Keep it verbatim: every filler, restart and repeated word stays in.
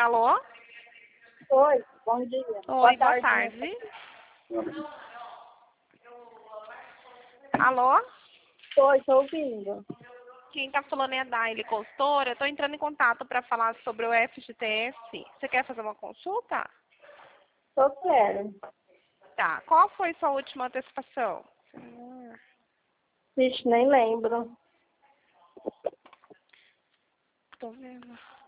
Alô? Oi, bom dia. Oi, boa boa tarde. tarde. Alô? Oi, tô ouvindo. Quem tá falando é a Daile Consultora. Eu tô entrando em contato para falar sobre o F G T S. Você quer fazer uma consulta? Tô quero. Tá. Qual foi sua última antecipação? Hum, Vixe, nem lembro. tô vendo.